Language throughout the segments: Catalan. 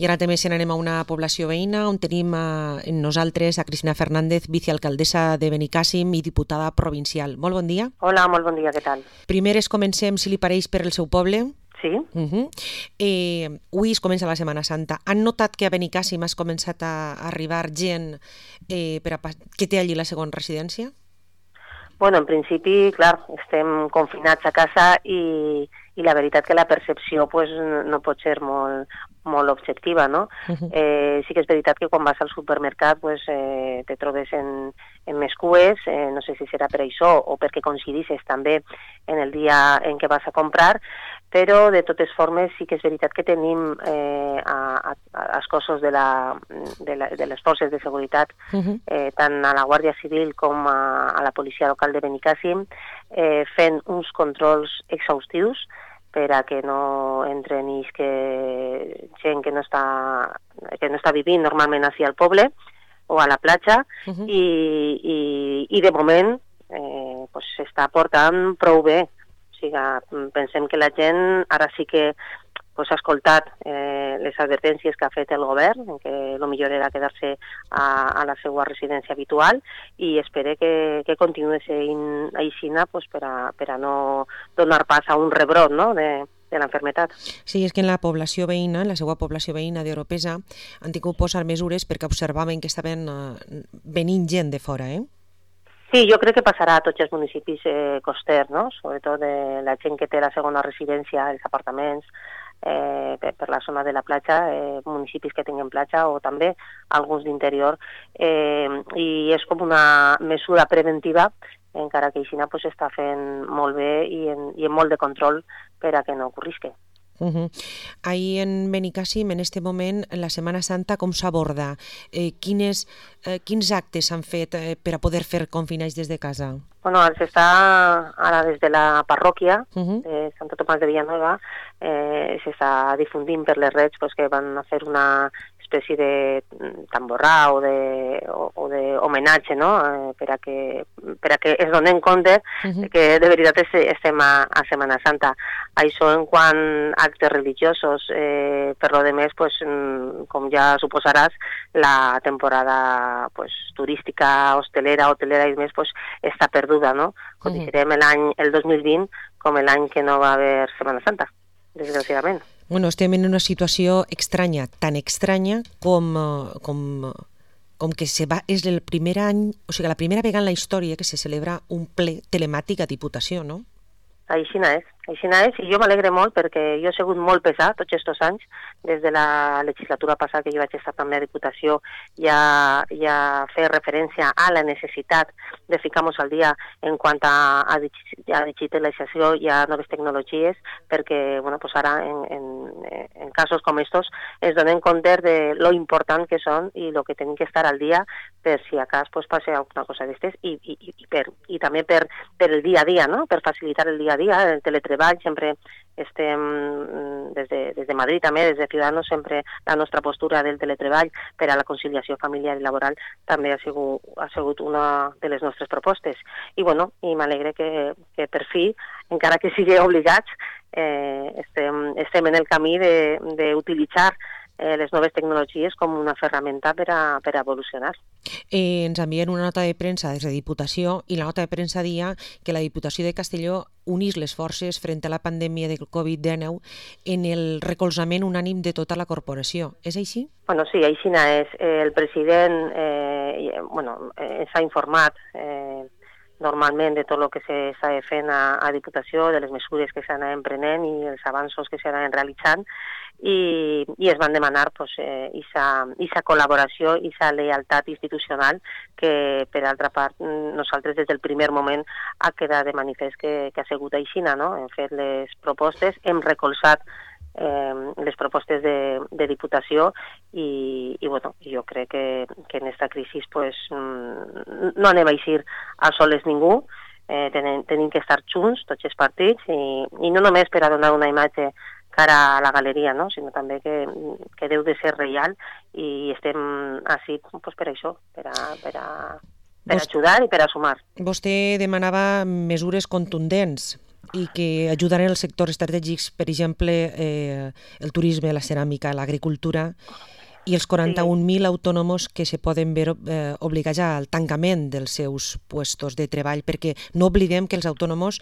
I ara també se n'anem a una població veïna on tenim nosaltres a Cristina Fernández, vicealcaldessa de Benicàssim i diputada provincial. Molt bon dia. Hola, molt bon dia, què tal? Primer comencem, si li pareix, per el seu poble. Sí. Avui es comença la Setmana Santa. Han notat que a Benicàssim has començat a arribar gent que té allí la segona residència? Bueno, en principi, clar, estem confinats a casa i la veritat que la percepció pues, no pot ser molt objectiva, no? Sí que és veritat que quan vas al supermercat pues, te trobes en més cues, no sé si serà per això o perquè coincidisses també en el dia en què vas a comprar, però de totes formes sí que és veritat que tenim els cossos de les forces de seguretat, tant a la Guàrdia Civil com a la policia local de Benicàssim, fent uns controls exhaustius per a que no entren gent que no està vivint normalment així al poble o a la platja, i de moment s'està portant prou bé. O sigui, pensem que la gent ara sí que ha escoltat les advertències que ha fet el govern, que el millor era quedar-se a la seva residència habitual, i espero que continuï sent així per a no donar pas a un rebrot, no?, de l'enfermetat. Sí, és que en la població veïna, en la seva població veïna d'Oropesa, han tingut que posar mesures perquè observaven que estaven venint gent de fora, Sí, jo crec que passarà a tots els municipis costers, no? Sobretot la gent que té la segona residència, els apartaments, per la zona de la platja, municipis que tinguin platja o també alguns d'interior, i és com una mesura preventiva, encara que Aixina està fent molt bé i amb molt de control per a que no ocorrisca. Ahí en Benicàssim, en este moment, la Setmana Santa, com s'aborda? Quins actes s'han fet per a poder fer confinats des de casa? Bueno, s'està ara des de la parròquia de Santo Tomàs de Villanueva, s'està difundint per les redes que van a fer una espècie de tamborrà o d'homenatge, no?, per a que es donen compte que de veritat estem a Setmana Santa. Això en quant a actes religiosos, per lo demés, com ja suposaràs, la temporada turística, hotelera i més està perduda, no? Considerem el 2020 com l'any que no va haver Setmana Santa, desgraciadament. Bueno, estem en una situació estranya, tan estranya com que és el primer any, o sigui, la primera vegada en la història que se celebra un ple telemàtic a Diputació, no? Aixina és, i jo m'alegre molt perquè jo he sigut molt pesat tots aquests anys, des de la legislatura passada que jo vaig estar també a Diputació, ja fer referència a la necessitat de ficar-nos al dia en quant a digitalització i a noves tecnologies, perquè ara en casos com estos es donen compte de lo important que són i lo que tenim que estar al dia per si a cas passi alguna cosa d'estes i també per el dia a dia, no?, per facilitar el dia a dia, el teletreball. Sempre estem, des de Madrid també, des de Ciudadanos, sempre la nostra postura del teletreball per a la conciliació familiar i laboral també ha sigut una de les nostres propostes. I m'alegre que per fi, encara que sigui obligats, estem en el camí d'utilitzar les noves tecnologies com una ferramenta per a evolucionar. Ens envien una nota de premsa des de Diputació i la nota de premsa dia que la Diputació de Castelló unís les forces frente a la pandèmia del Covid-19 en el recolzament unànim de tota la corporació. És així? Bueno, sí, així és. El president s'ha informat normalment de tot el que s'està fent a Diputació, de les mesures que s'anaven prenent i els avanços que s'anaven realitzant, i es van demanar aquesta col·laboració i aquesta lealtat institucional que, per altra part, nosaltres des del primer moment ha quedat de manifest que ha sigut així, no? Hem fet les propostes, hem recolzat les propostes de Diputació i jo crec que en aquesta crisi no anem a eixir a soles ningú, tenim que estar junts, tots els partits, i no només per a donar una imatge cara a la galeria, no?, sinó també que deu de ser real i estem així per això, per a ajudar i per a sumar. Vostè demanava mesures contundents i que ajuden els sectors estratègics, per exemple, el turisme, la ceràmica, l'agricultura, i els 41.000 autònoms que se poden veure obligats al tancament dels seus puestos de treball, perquè no oblidem que els autònoms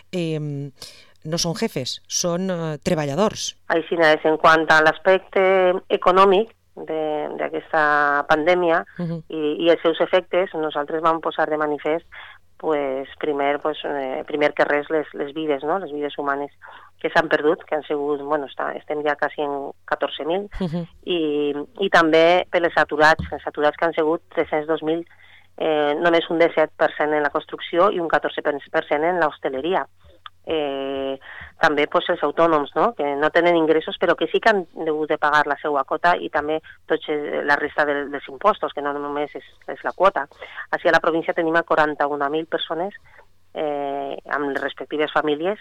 no són jefes, són treballadors. Així és, en quant a l'aspecte econòmic d'aquesta pandèmia i els seus efectes, nosaltres vam posar de manifest primer que res les vides, no? Les vides humanes que s'han perdut, que han sigut, estem ja quasi en 14.000, i també per els aturats que han sigut 302.000, només un 17% en la construcció i un 14% en l'hostaleria. També els autònoms, no? Que no tenen ingressos però que sí que han hagut de pagar la seva quota i també la resta dels impostos, que no només és la quota. Així a la província tenim 41.000 persones amb les respectives famílies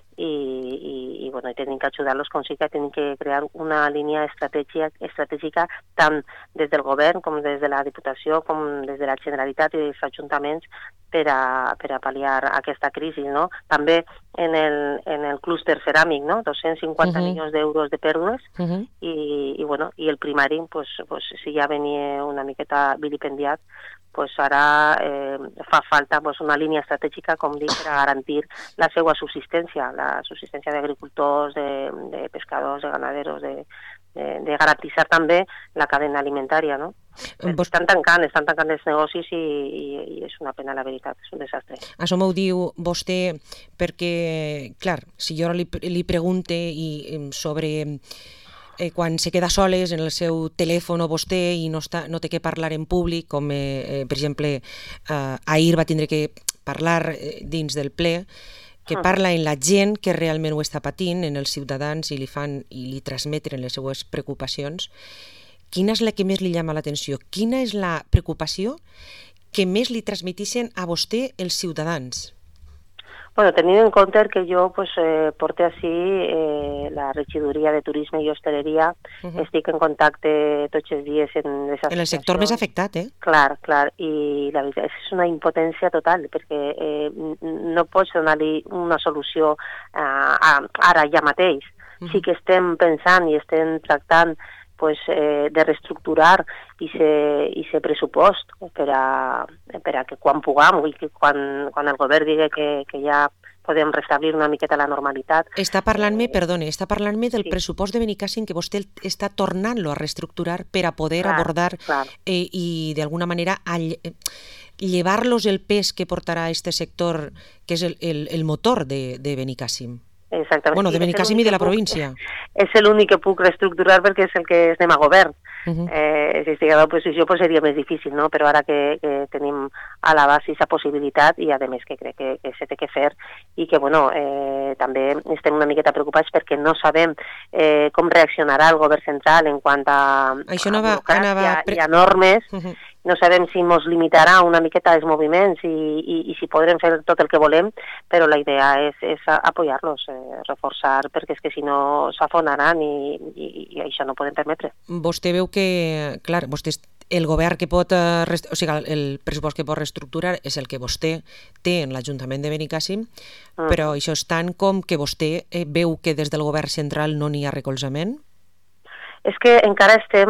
i tenim que ajudar-los com sí que tenim que crear una línia estratègica tant des del govern com des de la Diputació com des de la Generalitat i dels ajuntaments per a pal·liar aquesta crisi, no? També en el clúster ceràmic, no? 250 milions d'euros de pèrdues i el primari, si ja venia una miqueta vilipendiat, ara fa falta una línia estratègica, com dic, per a garantir la seva subsistència, la subsistència d'agricultors, de pescadors, de ganaderos, de garantir també la cadena alimentària, no? Estan tancant els negocis i és una pena, la veritat, és un desastre. Això m'ho diu vostè perquè, clar, si jo li pregunte sobre quan se queda soles en el seu telèfon o vostè i no té que parlar en públic, com per exemple ahir va tindre que parlar dins del ple, que parla en la gent que realment ho està patint, en els ciutadans, i li transmeten les seues preocupacions. Quina és la que més li llama l'atenció? Quina és la preocupació que més li transmetixen a vostè els ciutadans? Tenint en compte que jo porto així la regidoria de turisme i hostaleria, estic en contacte tots els dies en les associacions. En el sector més afectat, eh? Clar, i la veritat és una impotència total, perquè no pots donar-li una solució ara ja mateix. Sí que estem pensant i estem tractant de reestructurar i pressupost per a que quan puguem i que quan el govern digui que ja podem restablir una miqueta la normalitat. Està parlant-me del pressupost de Benicàssim, que vostè està tornant-lo a reestructurar per a poder abordar i d'alguna manera llevar-los el pes que portarà aquest sector, que és el motor de Benicàssim. Exactament. Bueno, de Benicàssim i de la província. És l'únic que puc reestructurar perquè és el que estem a govern. Si estigués a l'oposició seria més difícil, no? Però ara que tenim a la base aquesta possibilitat i a més que crec que se té que fer i que també estem una miqueta preocupats perquè no sabem com reaccionarà el govern central en quant a burocràcia i a normes. No sabem si ens limitarà una miqueta els moviments i si podrem fer tot el que volem, però la idea és apoyar-los, reforçar, perquè és que si no s'afonaran i això no podem permetre. Vostè veu que, clar, el govern que pot, el pressupost que pot reestructurar és el que vostè té en l'Ajuntament de Benicàssim, però això és tant com que vostè veu que des del govern central no n'hi ha recolzament? És que encara estem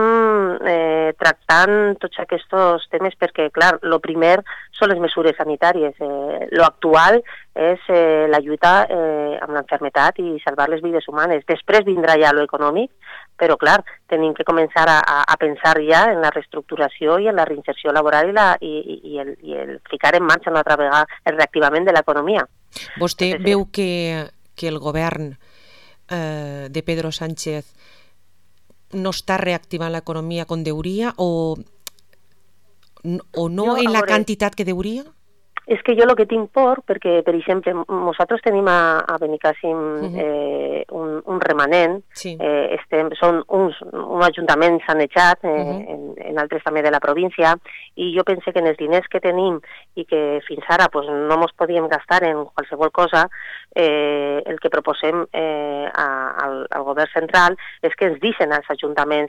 tractant tots aquests temes perquè, clar, el primer són les mesures sanitàries. Lo actual és la lluita amb l'enfermetat i salvar les vides humanes. Després vindrà ja lo econòmic, però, clar, tenim que començar a pensar ja en la reestructuració i en la reinserció laboral i el ficar en marxa una altra vegada el reactivament de l'economia. Vostè veu que el govern de Pedro Sánchez no està reactivant l'economia com deuria o no en la quantitat que deuria? És que jo el que tinc por, perquè, per exemple, nosaltres tenim a Benicàssim un remanent, són un ajuntament sanejat, en altres també de la província, i jo pense que en els diners que tenim i que fins ara no ens podíem gastar en qualsevol cosa, el que proposem al govern central és que ens deixen als ajuntaments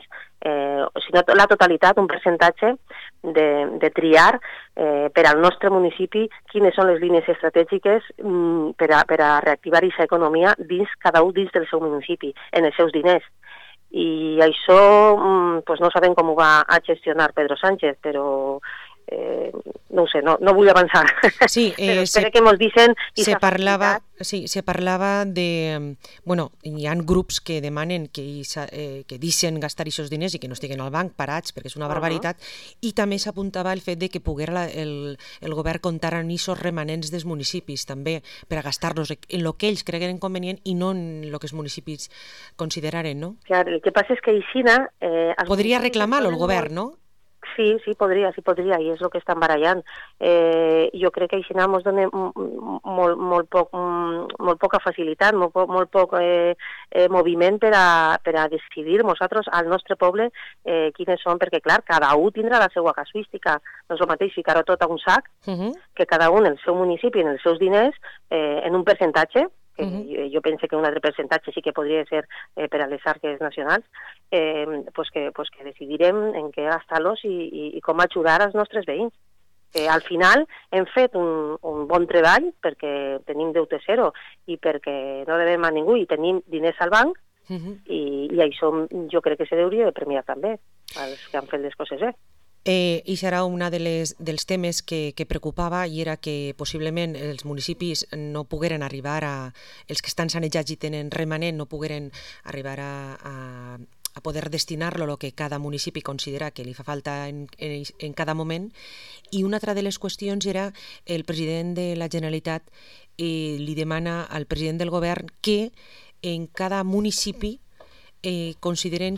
si no la totalitat, un percentatge de triar per al nostre municipi quines són les línies estratègiques per a reactivar aquesta economia cada un dins del seu municipi, en els seus diners. I això no sabem com ho va a gestionar Pedro Sánchez, però no ho sé, no vull avançar. Sí, però espero que ens dicen... Se parlava de... Bueno, hi ha grups que demanen que deixen gastar aquests diners i que no estiguen al banc parats, perquè és una barbaritat, i també s'apuntava el fet de que poguera el govern comptar amb aquests remanents dels municipis, també, per a gastar-los en el que ells creguen convenient i no en el que els municipis consideraren, no? Clar, el que passa és que Ixina... Podria reclamar-lo el govern, no? Sí, podria, i és el que estan barallant. Jo crec que Ixina ens dona molt poca facilitat, molt poc moviment per a decidir nosaltres, al nostre poble, quines són, perquè clar, cada un tindrà la seva casuística. No és el mateix ficar-ho tot a un sac, que cada un en el seu municipi, en els seus diners, en un percentatge, que jo penso que un altre percentatge sí que podria ser per a les arques nacionals, que decidirem en què gastar-los i com ajudar als nostres veïns. Al final hem fet un bon treball perquè tenim deute zero i perquè no devem a ningú i tenim diners al banc i això jo crec que se hauria de premiar també als que han fet les coses bé. I serà un dels temes que preocupava i era que possiblement els municipis no pogueren arribar els que estan sanejats i tenen remanent, no pogueren arribar a poder destinar-lo el que cada municipi considera que li fa falta en cada moment. I una altra de les qüestions era el president de la Generalitat li demana al president del govern que en cada municipi consideren,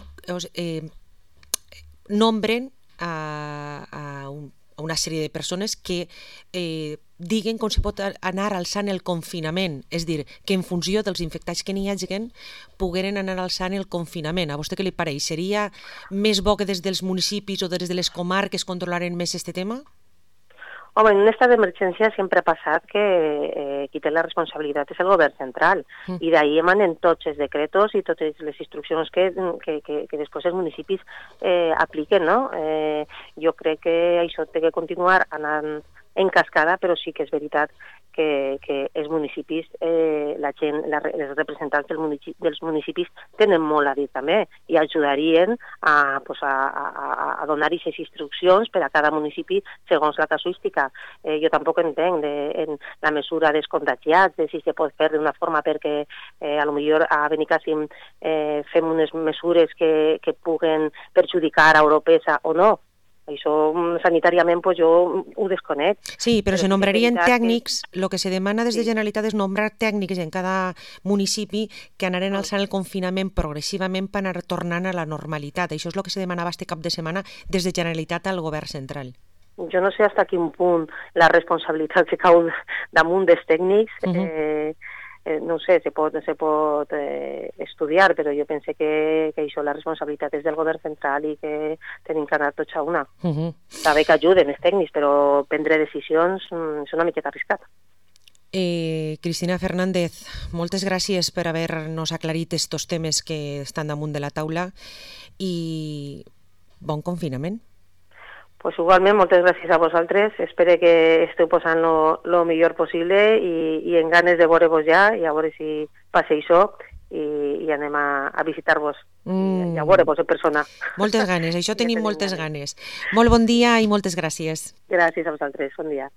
nombren a una sèrie de persones que diguen com se pot anar alçant el confinament, és a dir, que en funció dels infectats que n'hi hagin pogueren anar alçant el confinament. A vostè què li pareix? Seria més bo que des dels municipis o des de les comarques controlaren més aquest tema? Home, en un estat d'emergència sempre ha passat que qui té la responsabilitat és el govern central i d'ahir emanen tots els decretos i totes les instruccions que després els municipis apliquen, no? Jo crec que això té que continuar anant en cascada, però sí que és veritat que els municipis, la gent, els representants dels municipis tenen molt a dir també i ajudarien a donar aquestes instruccions per a cada municipi segons la casuística. Jo tampoc entenc en la mesura dels contagiats, de si se pot fer d'una forma perquè potser a Benicàssim fem unes mesures que puguen perjudicar a Europesa o no. Això sanitàriament jo ho desconec. Sí, però se nombrarien tècnics, el que se demana des de Generalitat és nombrar tècnics en cada municipi que anaren alçant el confinament progressivament per anar tornant a la normalitat. Això és el que se demanava este cap de setmana des de Generalitat al govern central. Jo no sé fins a quin punt la responsabilitat que cau damunt dels tècnics, no sé, se pot estudiar, però jo penso que això la responsabilitat és del govern central i que tenim que anar tots a una. Saber que ajuden els tècnics, però prendre decisions és una miqueta arriscat. Cristina Fernández, moltes gràcies per haver-nos aclarit estos temes que estan damunt de la taula i bon confinament. Pues igualment, moltes gràcies a vosaltres. Espero que esteu posant lo millor possible i en ganes de veure-vos ja i a veure si passa això i anem a visitar-vos i a veure-vos en persona. Moltes ganes, això tenim moltes ganes. Molt bon dia i moltes gràcies. Gràcies a vosaltres, bon dia.